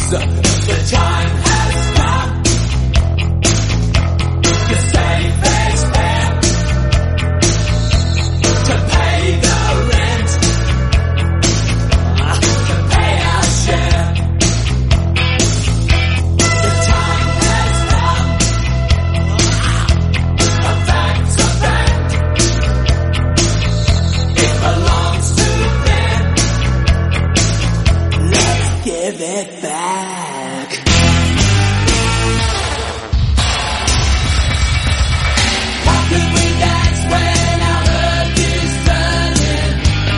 So the time has come. The safe is fair to pay the rent, to pay our share. The time has come. A fact's a fact. It belongs to them. Let's give it back. How can we dance when our earth is turning?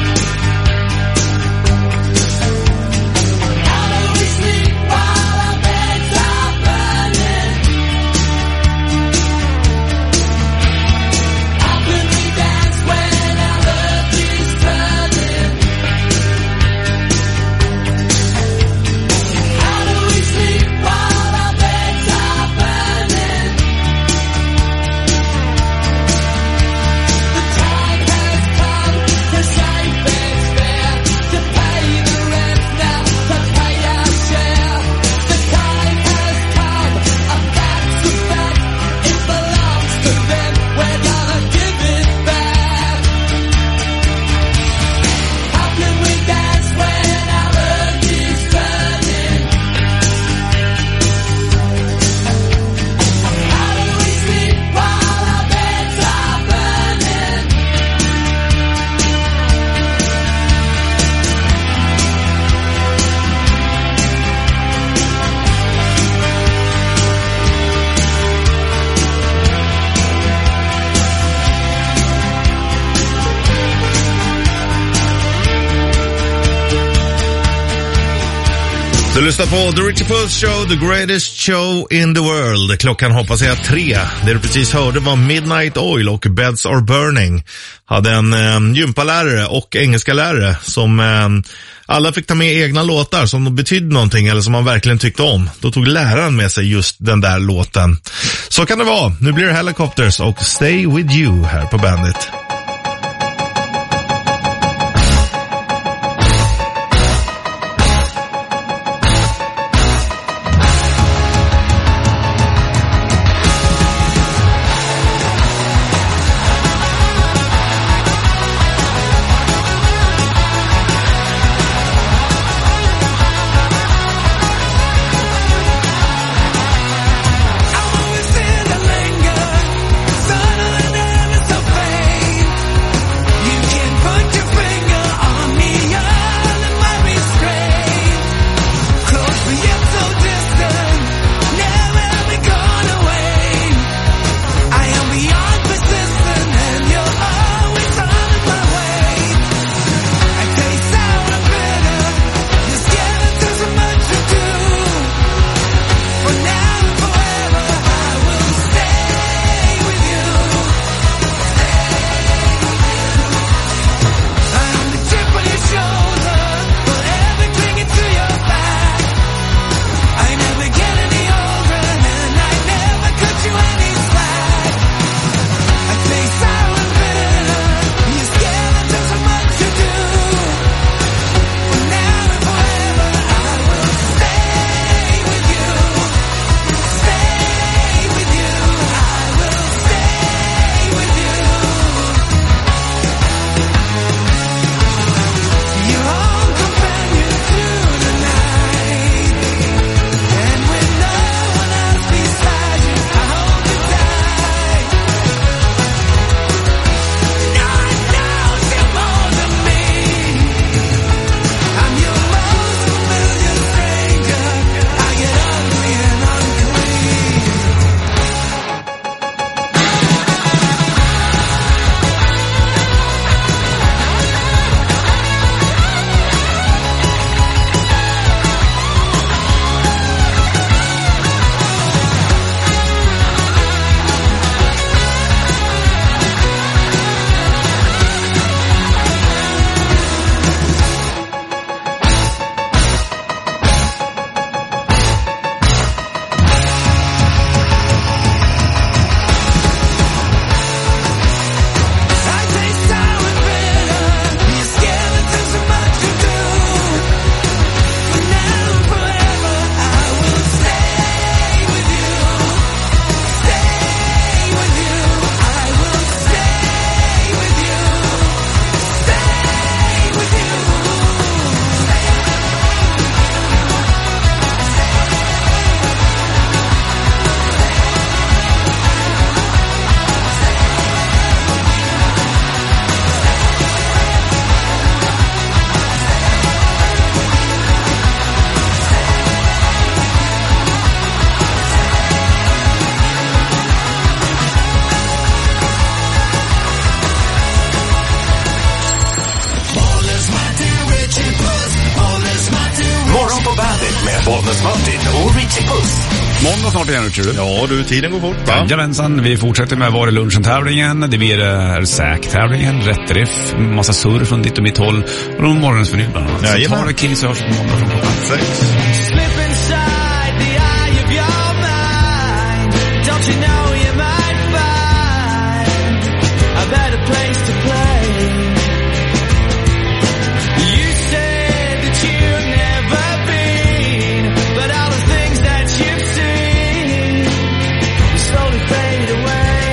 How do we sleep while our beds are burning? How can we dance when our earth is turning? How do we sleep while our beds are burning? The time has come to save it's fair, to pay the rent now, to pay our share. The time has come, a fact's a fact, it belongs to them, we're gonna give it back. How can we dance when our earth is turning? How do we sleep while our beds are burning? Du lyssnar på The Richie Puss Show, the greatest show in the world. Klockan hoppas jag 3. Det du precis hörde var Midnight Oil och Beds Are Burning. Hade en gympalärare och engelska lärare som alla fick ta med egna låtar som betydde någonting eller som man verkligen tyckte om. Då tog läraren med sig just den där låten. Så kan det vara. Nu blir det Helicopters och Stay With You här på Bandit. I always feel the linger, suddenly there is a pain. Bollnäs Martin och Richie Puss. Måndag snart igen, tror du? Ja du, tiden går fort va? Jajamensan, vi fortsätter med Var är lunchen-tävlingen. Det blir säk-tävlingen, rätt riff, massa surr från ditt och mitt håll och de morgonens vinyl bland annat. Så ta det Kiss och hörs på måndag från klockan 6. Slip inside the eye of your mind. Don't you know you might find a better place to play? You said that you've never been, but all the things that you've seen slowly fade away.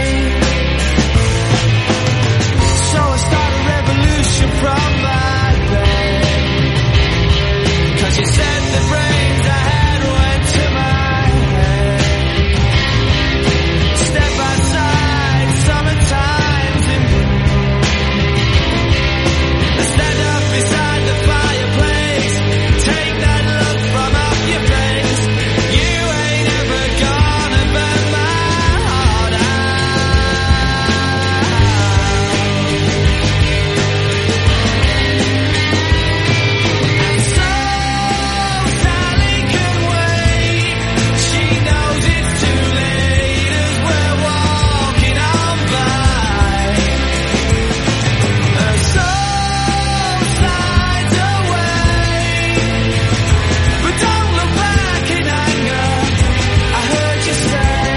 So I start a revolution from my bed, 'cause you said the brains I had went to my head. Step outside, summertime's in bloom. Stand up beside the fireplace, take that look from off your face. You ain't ever gonna burn my heart out. And so Sally can wait. She knows it's too late as we're walking on by. Her soul slides away, but don't look back in anger. I heard you say.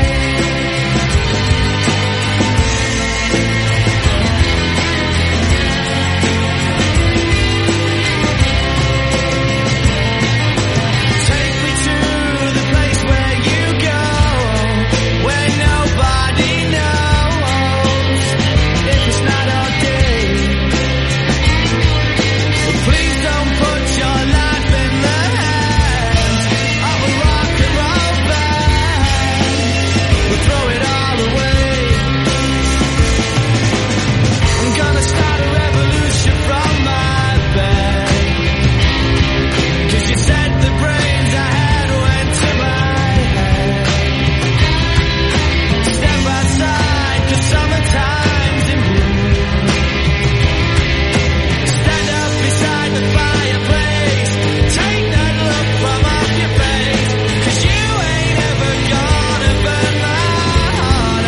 Take me to the place where you go, where nobody knows if it's not our day. But please don't put your life in the hands of a rock and roll band. We'll throw it all away. I'm gonna start a revolution from my bed, 'cause you said the brains I had went to my head. Step outside, 'cause summertime's in bloom. Stand up beside the fireplace, take that look from off your face, 'cause you ain't ever gonna burn my heart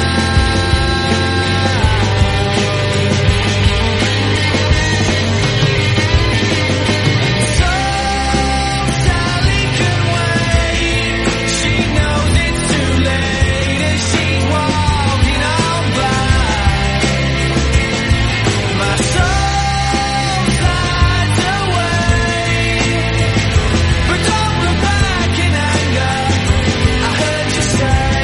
out. So Sally can wait. She knows it's too late as she's walking on by. My soul slides away, but don't look back in anger. I heard you say.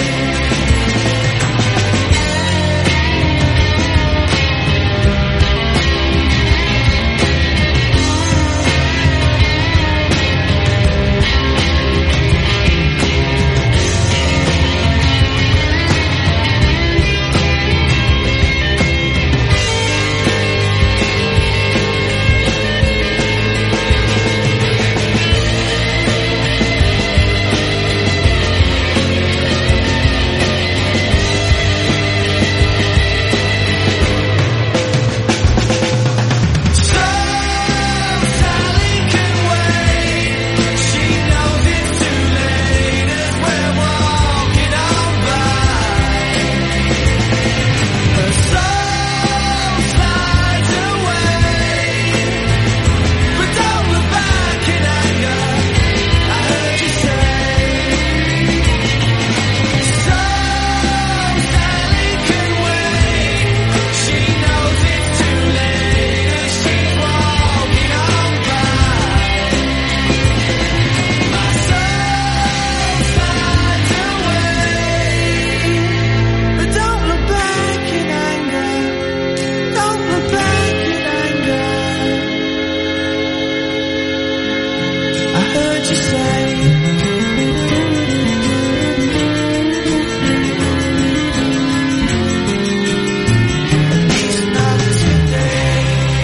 So Sally can wait. She knows it's too late as we're walking on by. Her soul slides away, but don't look back in anger. I heard you say. So Sally can wait. She knows it's too late as she's walking on by. My soul slides away, but don't look back in anger. Don't look back in anger. I heard you say. It's not today.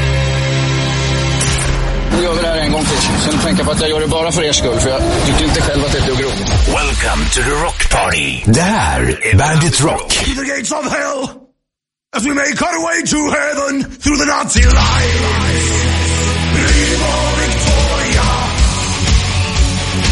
Nu gör vi det här en gång till. Sen tänker jag på att jag gör det bara för er skull, för jag tycker inte själv att det är dugg roligt. Welcome to the Rock Party. Det här är Bandit Rock. To the gates of hell as we make our way to heaven through the Nazi lines. Viva Victoria!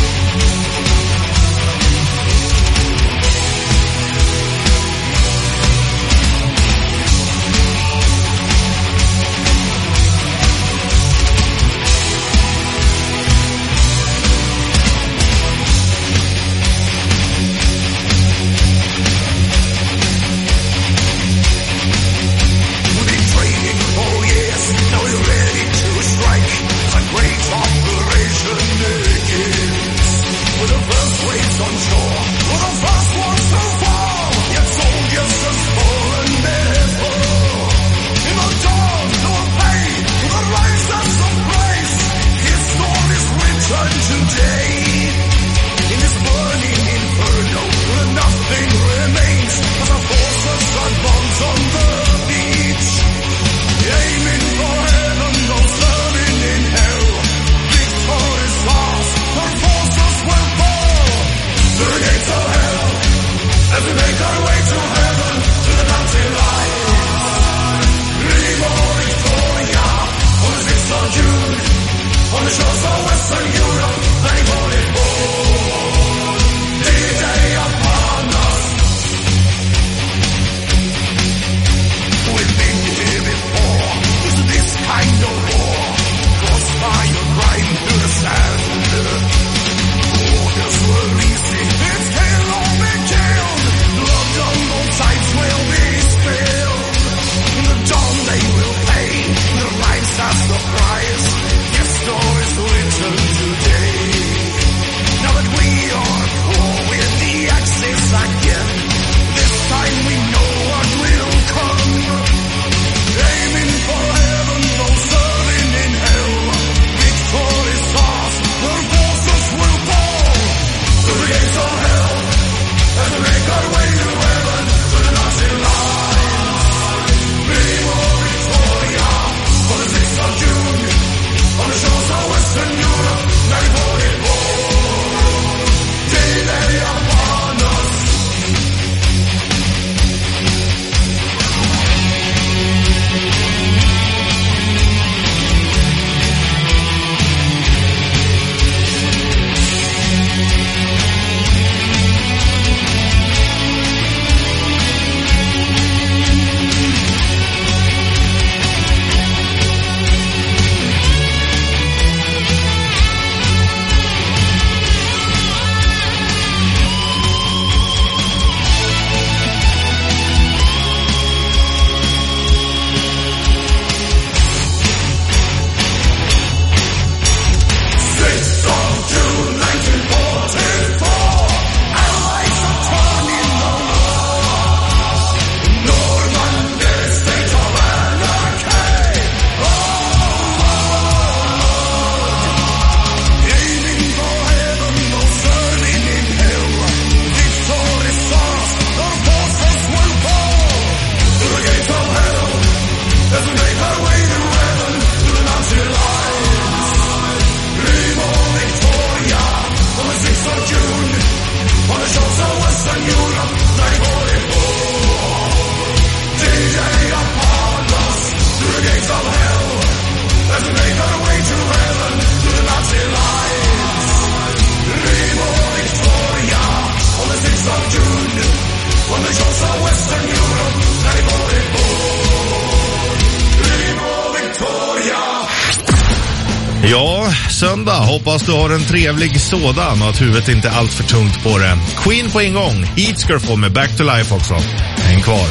Ja, söndag. Hoppas du har en trevlig sådan och att huvudet inte är allt för tungt på det. Queen på en gång. Heat ska du få med Back to Life också. Häng kvar.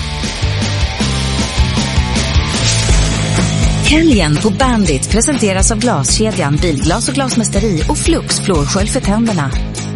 Helgen på Bandit presenteras av Glaskedjan, Bilglas och Glasmästeri och Flux flårskölj för tänderna.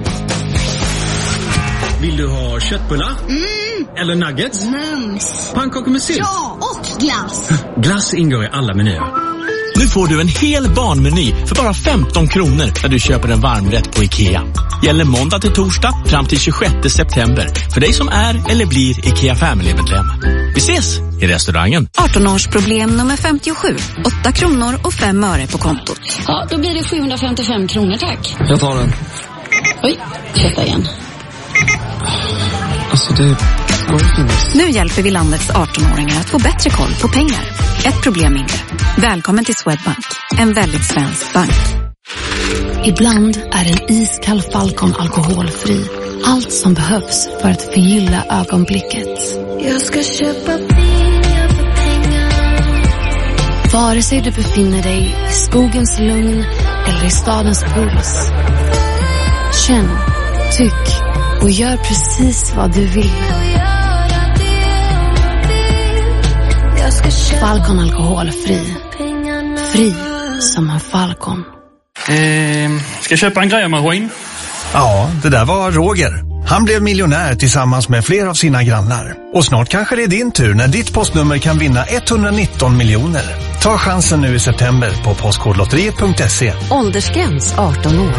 Vill du ha köttbullar? Eller nuggets? Pannkakor med sylt? Ja, och glass. Glass ingår i alla menyer. Nu får du en hel barnmeny för bara 15 kronor när du köper en varmrätt på IKEA. Gäller måndag till torsdag fram till 26 september för dig som är eller blir IKEA Family-medlem. Vi ses i restaurangen. 18-årsproblem nummer 57. 8 kronor och 5 öre på kontot. Ja, då blir det 755 kronor, tack. Jag tar den. Oj, köpa igen. Alltså det går ju finnas. Nu hjälper vi landets 18-åringar att få bättre koll på pengar. Ett problem mindre. Välkommen till Swedbank. En väldigt svensk bank. Ibland är en iskall Falcon alkoholfri. Allt som behövs för att förgylla ögonblicket. Jag ska köpa pengar för pengar. Vare sig du befinner dig i skogens lugn eller i stadens puls. Känn, tyck och gör precis vad du vill. Falcon alkoholfri. Fri som en Falcon. Ska jag köpa en grävmaskin? Ja, det där var Roger. Han blev miljonär tillsammans med flera av sina grannar. Och snart kanske det är din tur när ditt postnummer kan vinna 119 miljoner. Ta chansen nu i september på postkodlotteriet.se. Åldersgräns 18 år.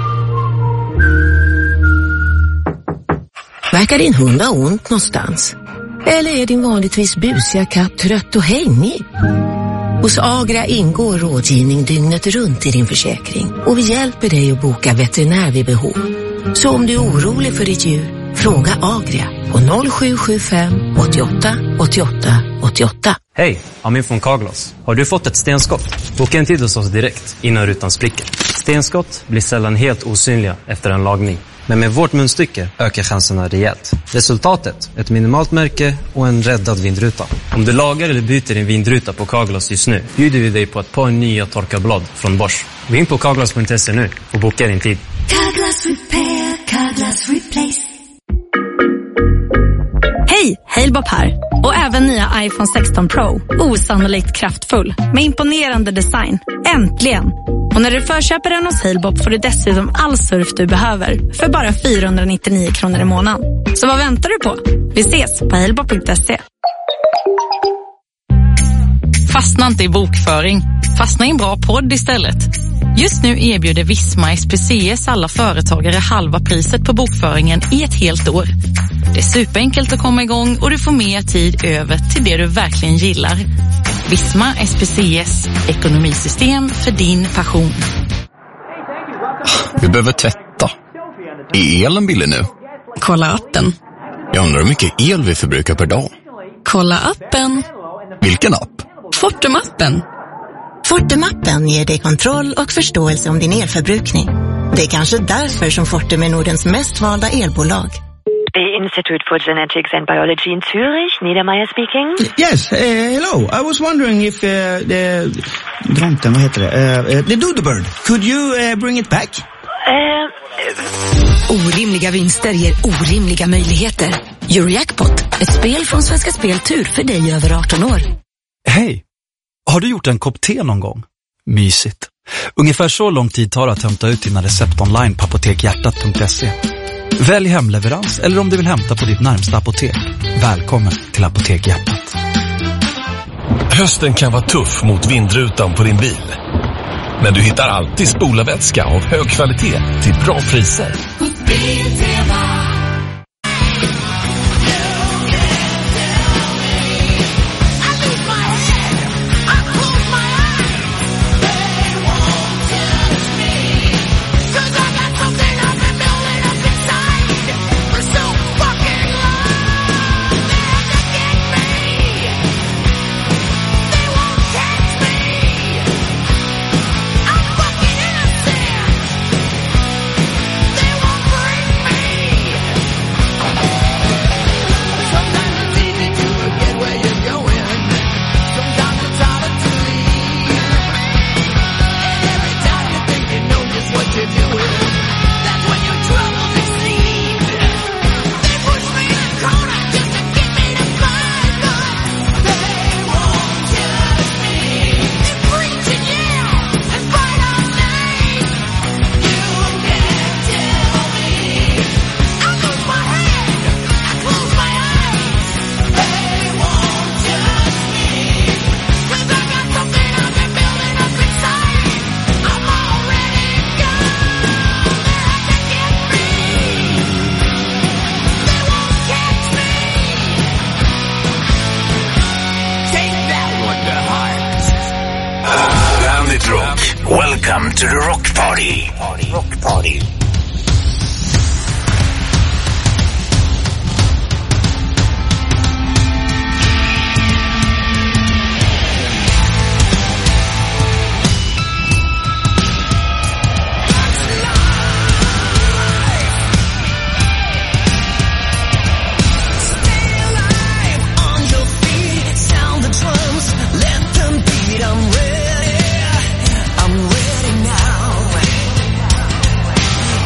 Verkar din hund ha ont någonstans? Eller är din vanligtvis busiga katt trött och hängig? Hos Agria ingår rådgivning dygnet runt i din försäkring. Och vi hjälper dig att boka veterinär vid behov. Så om du är orolig för ditt djur, fråga Agria på 0775 88 88 88. Hej, Amin från Carglass. Har du fått ett stenskott? Boka en tid hos oss direkt innan rutan spricker. Stenskott blir sällan helt osynliga efter en lagning. Men med vårt munstycke ökar chanserna rejält. Resultatet, ett minimalt märke och en räddad vindruta. Om du lagar eller byter din vindruta på Carglass just nu bjuder vi dig på ett par nya torkarblad från Bosch. Gå in på carglass.se nu och boka din tid. Carglass Repair, Carglass Replace. Hej, Halebop här. Och även nya iPhone 16 Pro. Osannolikt kraftfull. Med imponerande design. Äntligen! Och när du förköper den hos Halebop får du dessutom all surf du behöver. För bara 499 kronor i månaden. Så vad väntar du på? Vi ses på halebop.se. Fastna inte i bokföring. Fastna i en bra podd istället. Just nu erbjuder Visma SPCS alla företagare halva priset på bokföringen i ett helt år. Det är superenkelt att komma igång och du får mer tid över till det du verkligen gillar. Visma SPCS, ekonomisystem för din passion. Vi behöver tvätta. Är elen billig nu? Kolla appen. Jag undrar hur mycket el vi förbrukar per dag. Kolla appen. Vilken app? Fortum-appen. Fortum-appen ger dig kontroll och förståelse om din elförbrukning. Det är kanske därför som Fortum är Nordens mest valda elbolag. The Institute for Genetics and Biology in Zurich, Niedermeyer speaking. Yes, hello. I was wondering if the Dronten, vad heter det? The Doodlebird. Could you bring it back? Orimliga vinster ger orimliga möjligheter. Eurojackpot, ett spel från Svenska Speltur för dig över 18 år. Hej! Har du gjort en kopp te någon gång? Mysigt. Ungefär så lång tid tar det att hämta ut dina recept online på apotekhjärtat.se. Välj hemleverans eller om du vill hämta på ditt närmsta apotek. Välkommen till Apotek Hjärtat. Hösten kan vara tuff mot vindrutan på din bil. Men du hittar alltid spolarvätska av hög kvalitet till bra priser. Welcome to the Rock Party. Rock Party. I'm ready now.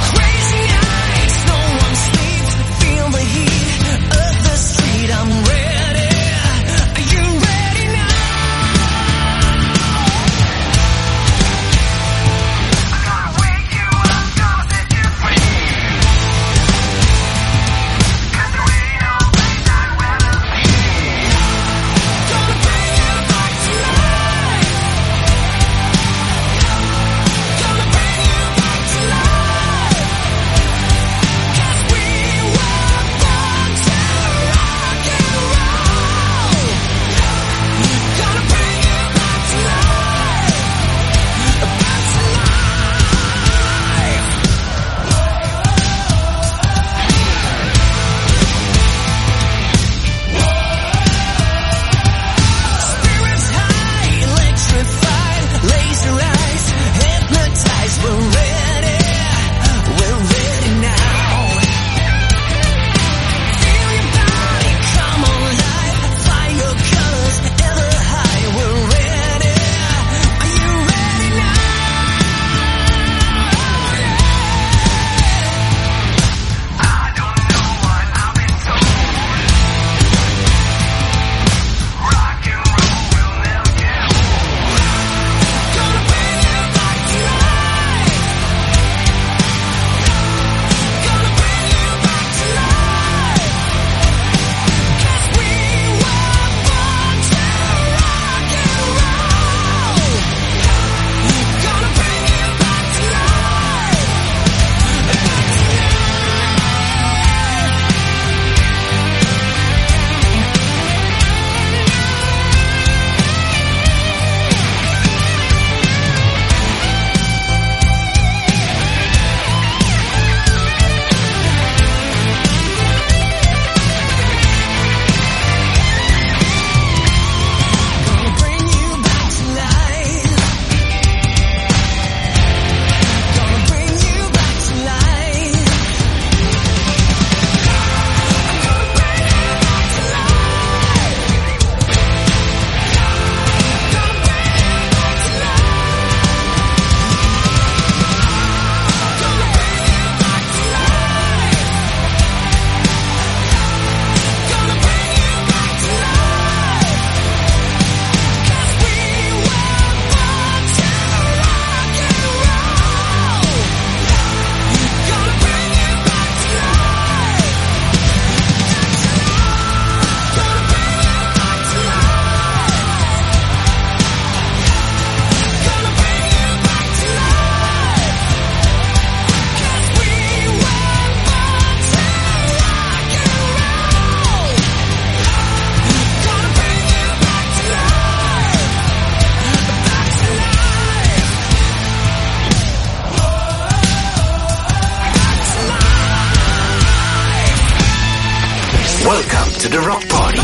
The Rock Party.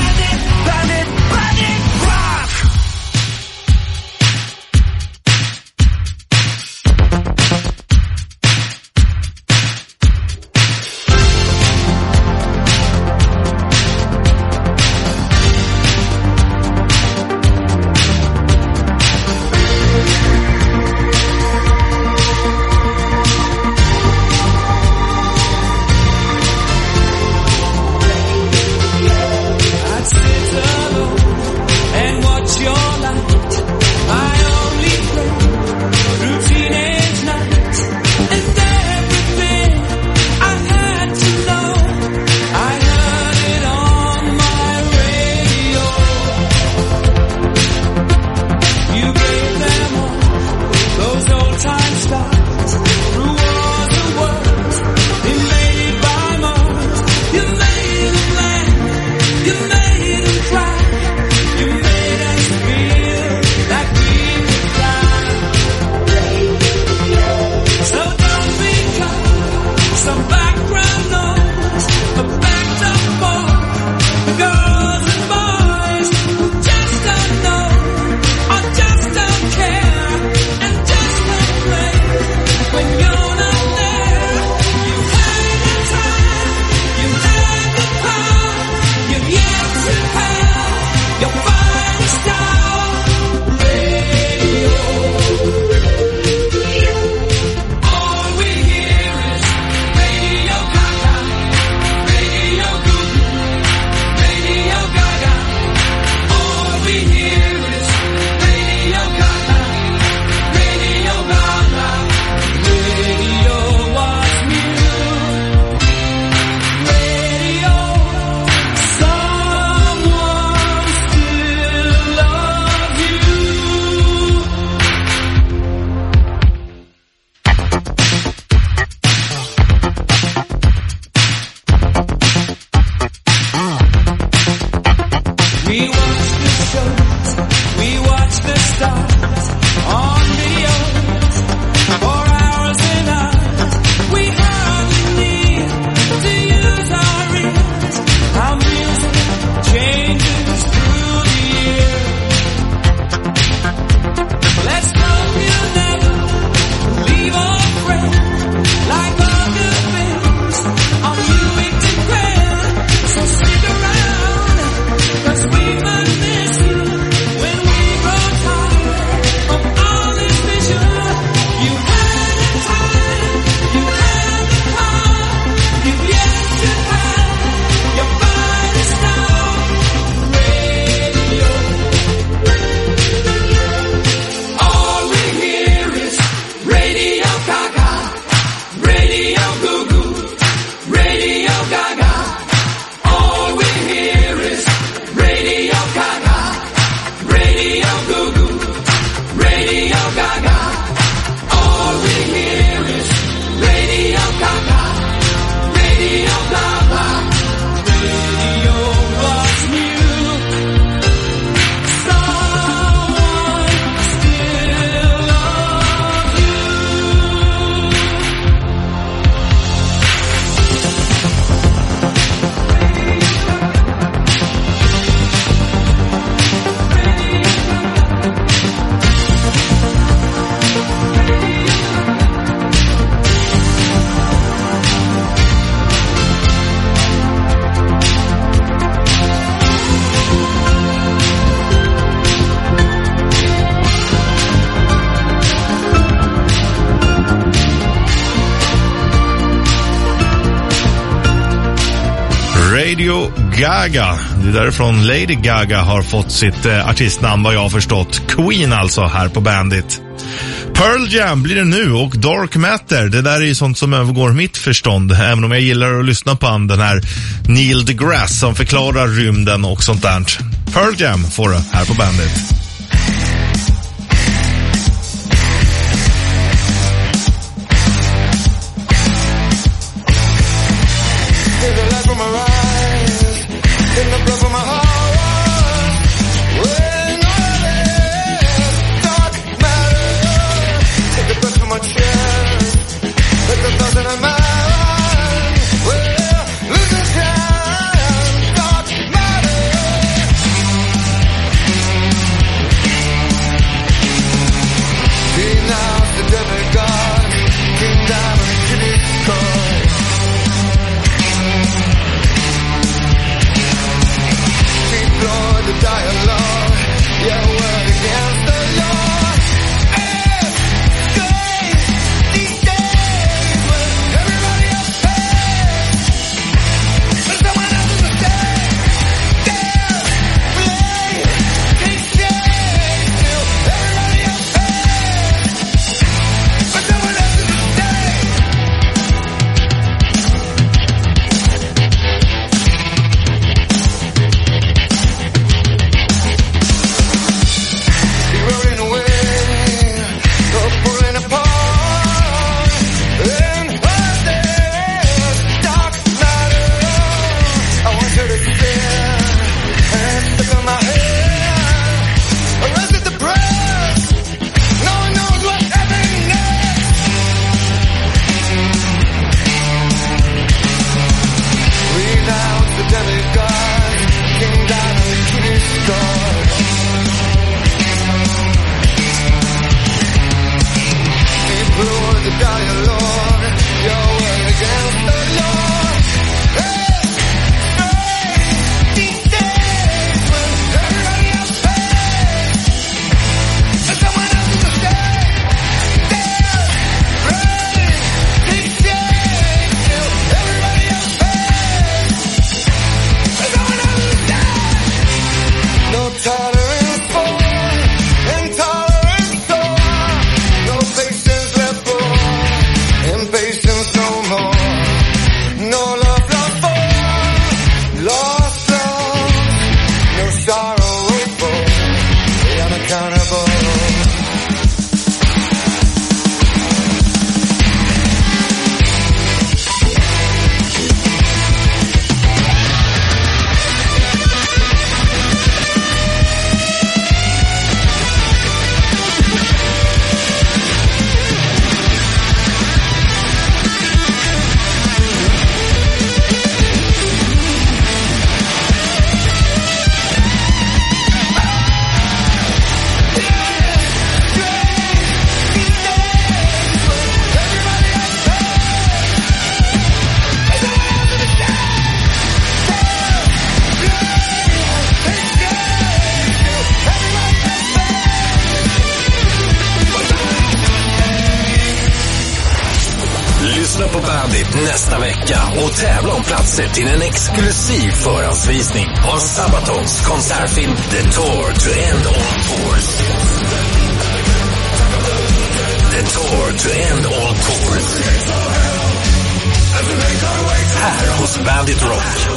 Radio Gaga. Det är därifrån Lady Gaga har fått sitt artistnamn, vad jag har förstått. Queen alltså, här på Bandit. Pearl Jam blir det nu, och Dark Matter, det där är ju sånt som övergår mitt förstånd. Även om jag gillar att lyssna på den här Neil deGrasse som förklarar rymden och sånt där. Pearl Jam får det här på Bandit. Dark matter. Lyssna på Bandit nästa vecka och tävla om platser till en exklusiv förhandsvisning av Sabatons konsertfilm The Tour to End All Tours. The Tour to End All Tours. Här hos Bandit Rock.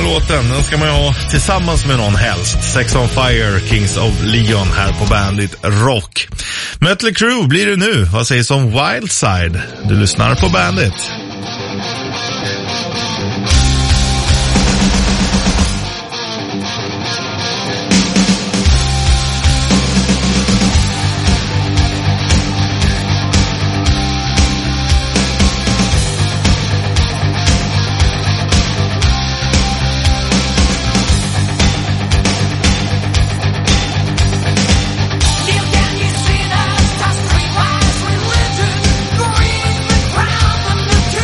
låten, den ska man ju ha tillsammans med någon helst. Sex on Fire, Kings of Leon här på Bandit Rock. Mötley Crüe blir det nu. Vad sägs om Wild Side? Du lyssnar på Bandit. Can you see that? That's three wise religion. Green the ground and the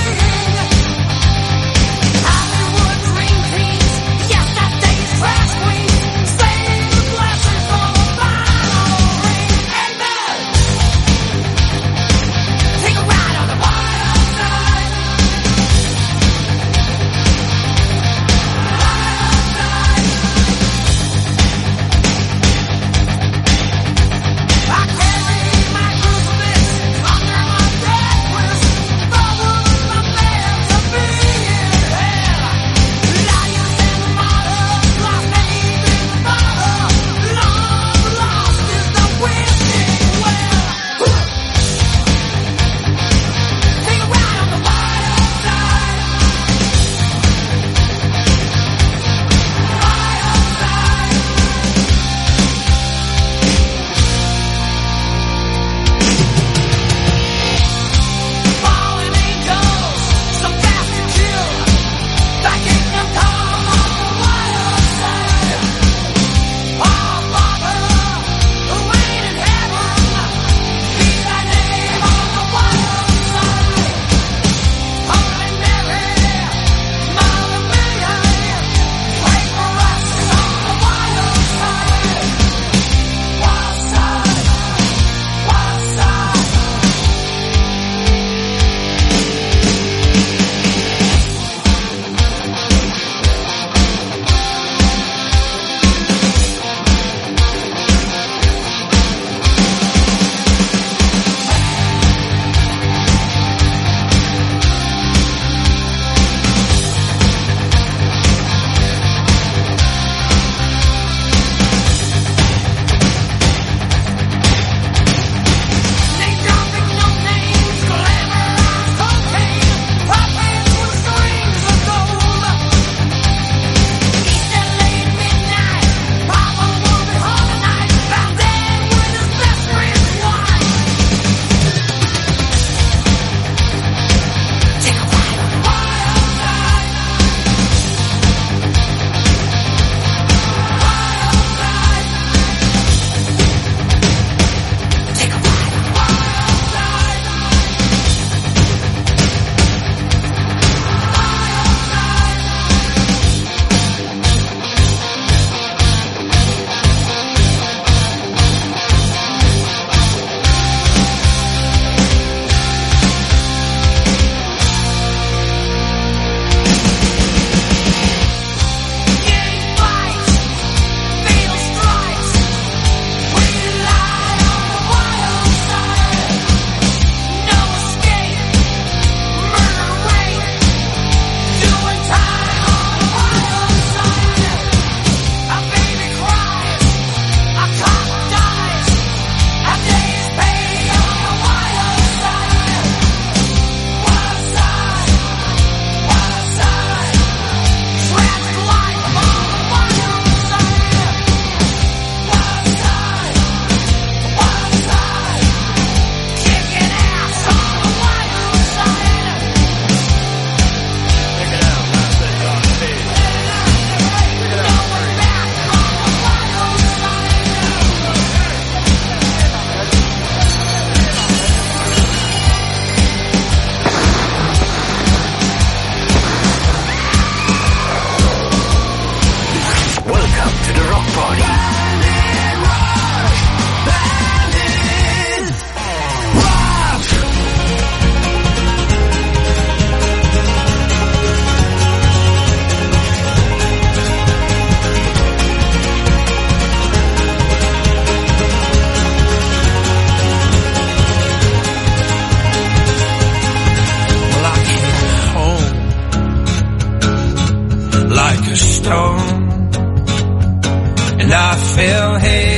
I fell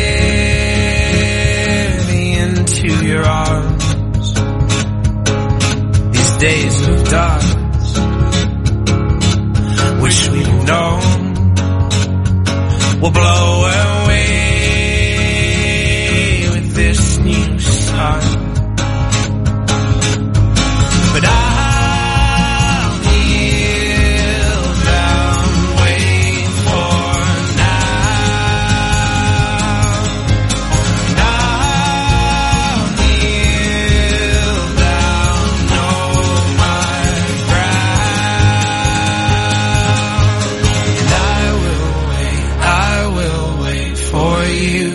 heavy into your arms. These days of dust, which we've known, will blow away with this new sun. But I'll kneel down, wait for now. I'll kneel down, know my ground. And I will wait for you.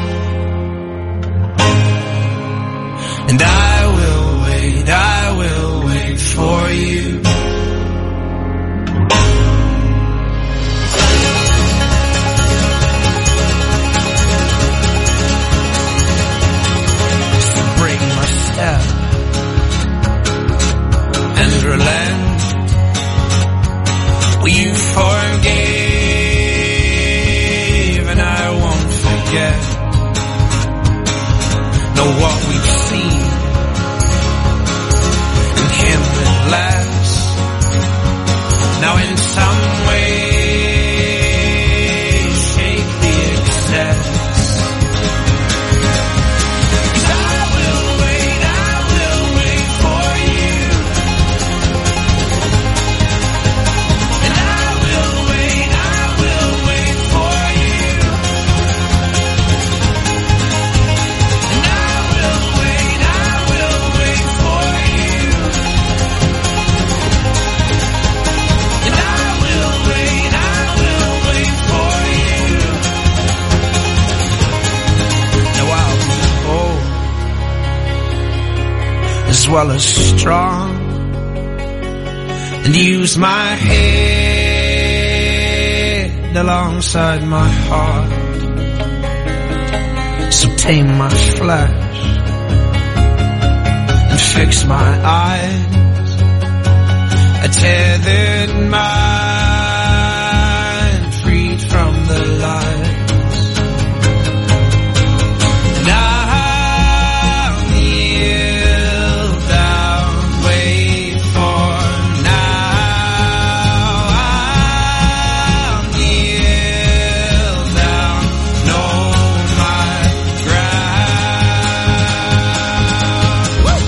And I will wait for you. So break my step and relent. Well, you forgave and I won't forget. Know what we've seen can't last. Now in some way, shake the excess. 'Cause I will wait for you. And I will wait for you. And I will wait for you. As well as strong, and use my head alongside my heart. So tame my flesh and fix my eyes. A tethered mind, freed from the lies. And I'll kneel down, wait for now. I'll kneel down, know my ground. Woo!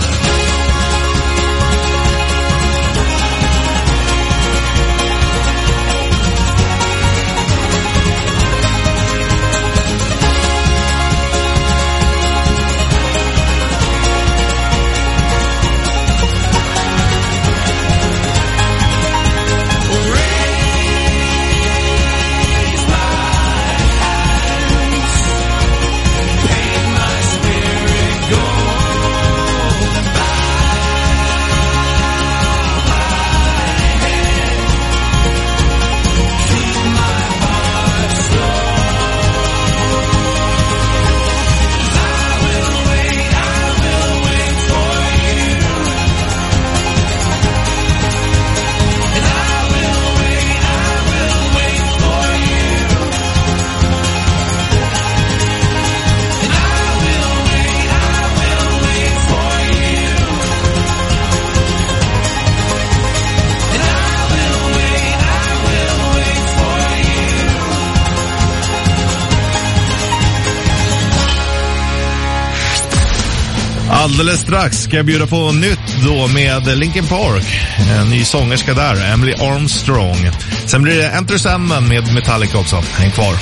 Alldeles strax ska jag bjuda på nytt då med Linkin Park. En ny sångerska där, Emily Armstrong. Sen blir det Enter Sandman med Metallica också. Häng kvar.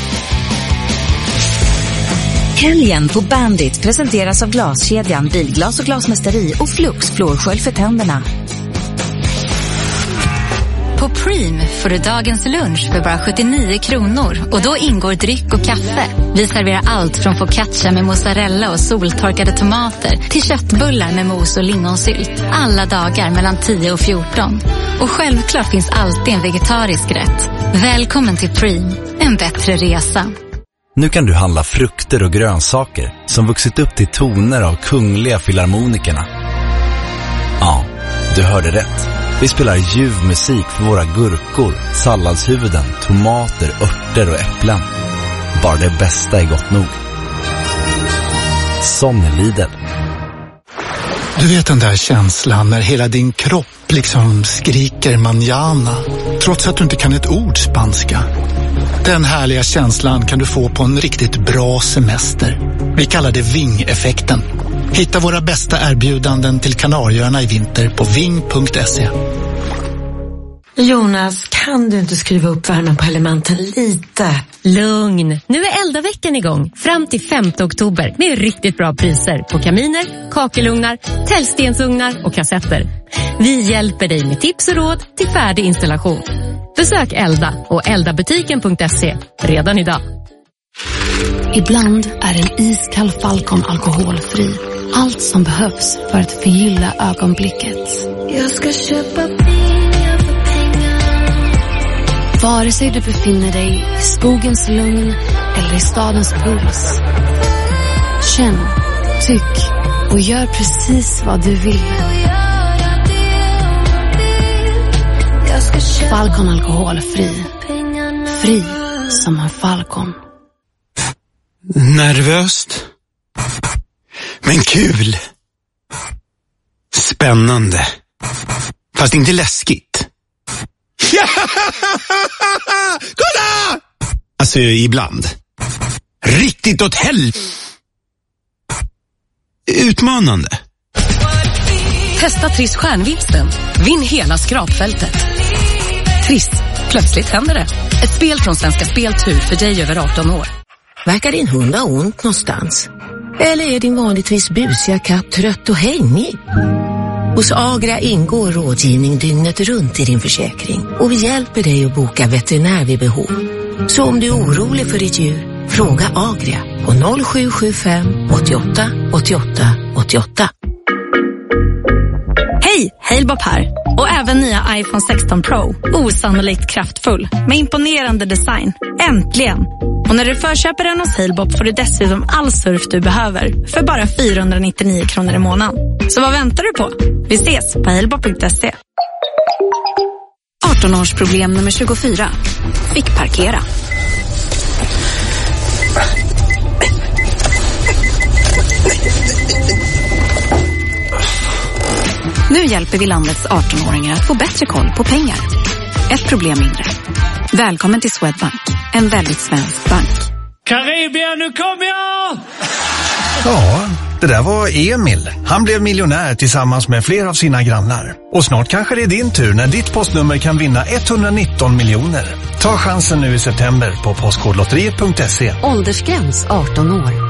Helgen på Bandit presenteras av Glaskedjan, Bilglas och Glasmästeri och Flux flårskölj för tänderna. På Preem får du dagens lunch för bara 79 kronor och då ingår dryck och kaffe. Vi serverar allt från focaccia med mozzarella och soltorkade tomater till köttbullar med mos och lingonsylt. Alla dagar mellan 10 och 14. Och självklart finns alltid en vegetarisk rätt. Välkommen till Preem, en bättre resa. Nu kan du handla frukter och grönsaker som vuxit upp till toner av Kungliga Filharmonikerna. Ja, du hörde rätt. Vi spelar ljuv musik för våra gurkor, salladshuvuden, tomater, örter och äpplen. Bara det bästa är gott nog. Sån är Lidl. Du vet den där känslan när hela din kropp liksom skriker manjana, trots att du inte kan ett ord spanska. Den härliga känslan kan du få på en riktigt bra semester. Vi kallar det Ving-effekten. Hitta våra bästa erbjudanden till Kanarieöarna i vinter på ving.se. Jonas, kan du inte skruva upp värmen på elementen lite? Lugn, nu är Elda-veckan igång. Fram till 5 oktober med riktigt bra priser på kaminer, kakelugnar, tällstensugnar och kassetter. Vi hjälper dig med tips och råd till färdig installation. Besök Elda och eldabutiken.se redan idag. Ibland är en iskall Falcon alkoholfri. Allt som behövs för att förgylla ögonblicket. Jag ska köpa pengar för pengar. Vare sig du befinner dig i skogens lugn eller i stadens puls. Känn, tyck och gör precis vad du vill. Falcon alkoholfri. Fri som en Falcon. Nervöst. Men kul. Spännande. Fast inte läskigt. Kolla! Alltså ibland. Riktigt åt utmanande. Testa Triss stjärnvinsten. Vinn hela skrapfältet. Triss. Plötsligt händer det. Ett spel från Svenska Speltur för dig över 18 år. Verkar din hund ha ont någonstans? Eller är din vanligtvis busiga katt trött och hängig? Hos Agria ingår rådgivning dygnet runt i din försäkring. Och vi hjälper dig att boka veterinär vid behov. Så om du är orolig för ditt djur, fråga Agria på 0775 88 88 88. Hej, Halebop här. Och även nya iPhone 16 Pro. Osannolikt kraftfull, med imponerande design. Äntligen! Och när du förköper den hos Halebop får du dessutom all surf du behöver för bara 499 kronor i månaden. Så vad väntar du på? Vi ses på halebop.se. 18-årsproblem nummer 24. Fick parkera. Nu hjälper vi landets 18-åringar att få bättre koll på pengar. Ett problem mindre. Välkommen till Swedbank. En väldigt svensk bank. Karibien, nu kommer jag! Ja, det där var Emil. Han blev miljonär tillsammans med flera av sina grannar. Och snart kanske det är din tur när ditt postnummer kan vinna 119 miljoner. Ta chansen nu i september på postkodlotteriet.se. Åldersgräns 18 år.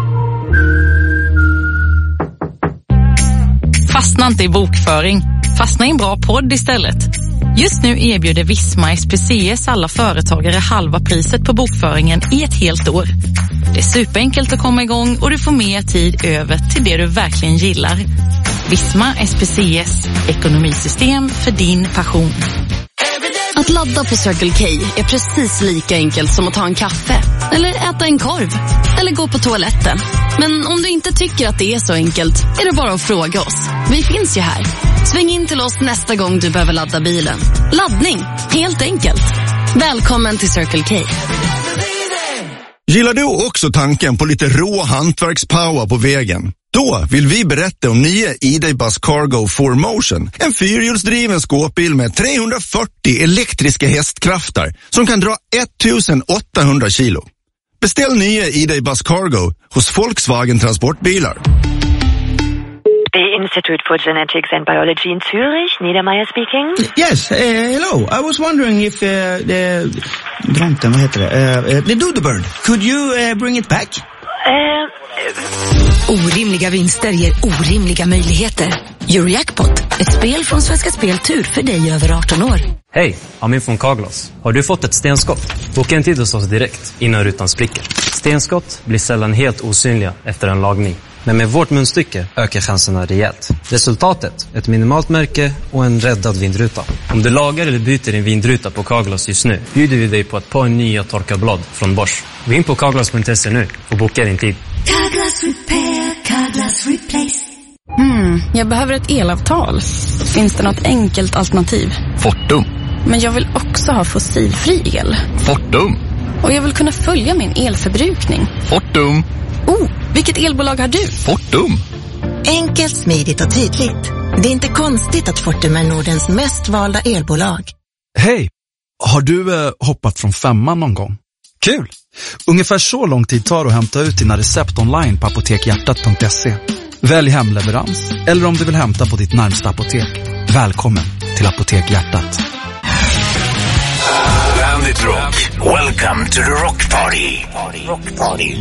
Fastna inte i bokföring. Fastna i en bra podd istället. Just nu erbjuder Visma SPCS alla företagare halva priset på bokföringen i ett helt år. Det är superenkelt att komma igång och du får mer tid över till det du verkligen gillar. Visma SPCS, ekonomisystem för din passion. Att ladda på Circle K är precis lika enkelt som att ta en kaffe. Eller äta en korv. Eller gå på toaletten. Men om du inte tycker att det är så enkelt är det bara att fråga oss. Vi finns ju här. Sväng in till oss nästa gång du behöver ladda bilen. Laddning, helt enkelt. Välkommen till Circle K. Gillar du också tanken på lite rå hantverkspower på vägen? Då vill vi berätta om nya ID-Bus Cargo 4Motion. En fyrhjulsdriven skåpbil med 340 elektriska hästkrafter som kan dra 1800 kilo. Beställ nya ID-Bus Cargo hos Volkswagen Transportbilar. The Institute for Genetics and Biology in Zurich, Niedermeyer speaking. Yes, hello. I was wondering if the dronten, vad heter det? The Doodlebird. Could you bring it back? Orimliga vinster ger orimliga möjligheter. Eurojackpot, ett spel från Svenska Speltur för dig över 18 år. Hej, Amin från Carglass. Har du fått ett stenskott? Boka en tid hos oss direkt innan rutan spricker. Stenskott blir sällan helt osynliga efter en lagning. Men med vårt munstycke ökar chanserna rejält. Resultatet, ett minimalt märke och en räddad vindruta. Om du lagar eller byter din vindruta på Carglass just nu bjuder vi dig på ett par nya torkarblad från Bosch. Gå in på carglass.se nu och boka din tid. Carglass Repair, Carglass Replace. Jag behöver ett elavtal. Finns det något enkelt alternativ? Fortum. Men jag vill också ha fossilfri el. Fortum. Och jag vill kunna följa min elförbrukning. Fortum. Oh, vilket elbolag har du? Fortum. Enkelt, smidigt och tydligt. Det är inte konstigt att Fortum är Nordens mest valda elbolag. Hej! Har du hoppat från 5:an någon gång? Kul! Ungefär så lång tid tar det att hämta ut dina recept online på apotekhjärtat.se. Välj hemleverans eller om du vill hämta på ditt närmsta apotek. Välkommen till Apotek Hjärtat. Bandit Rock. Welcome to the Rock Party. Rock Party.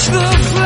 the